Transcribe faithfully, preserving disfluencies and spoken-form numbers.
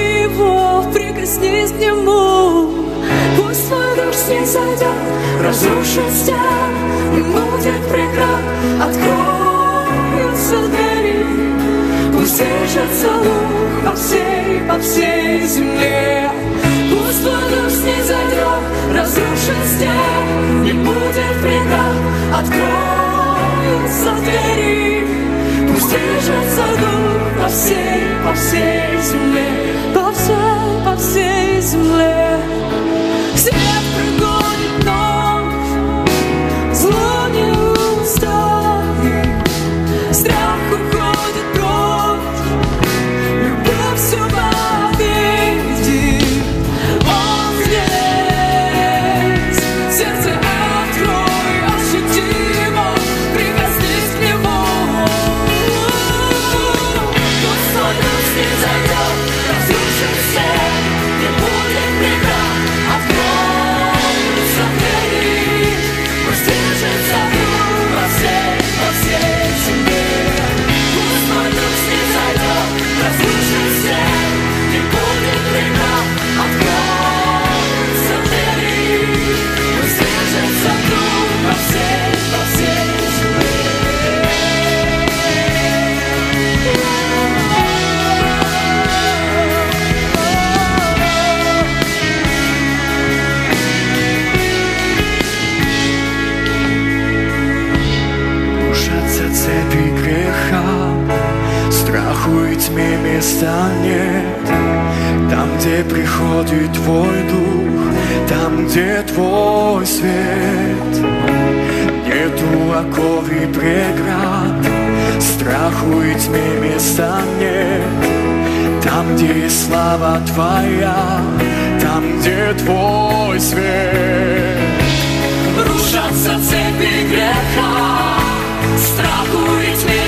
Его, прикоснись к Нему. Пусть твой дух снизойдет, разрушит стен, не будет преград, откроются двери. Пусть движется дух по всей, по всей земле. Пусть твой дух снизойдет, разрушит стен, не будет преград, откроются двери. Пусть движется дух по всей, по всей земле, по всей, по всей земле. Свет прогонит ночь, зло не устоит, страх уходит прочь, любовь все победит. Он здесь, сердце открой, ощути его, прикоснись к нему. Пусть твой дух снизойдет, разрушит стен, не будет преград, откроются двери. Пусть движется дух по всей, по всей земле. Пусть твой дух снизойдет, разрушит стен, не будет преград, откроются двери. Пусть движется дух по всей, по всей земле. Рушатся цепи греха, страху и тьме места нет. Там, где приходит твой дух, там, где твой свет. Нету оков и преград, страху и тьме места нет. Там, где слава твоя, там, где твой свет. Рушатся цепи греха, страху и тьме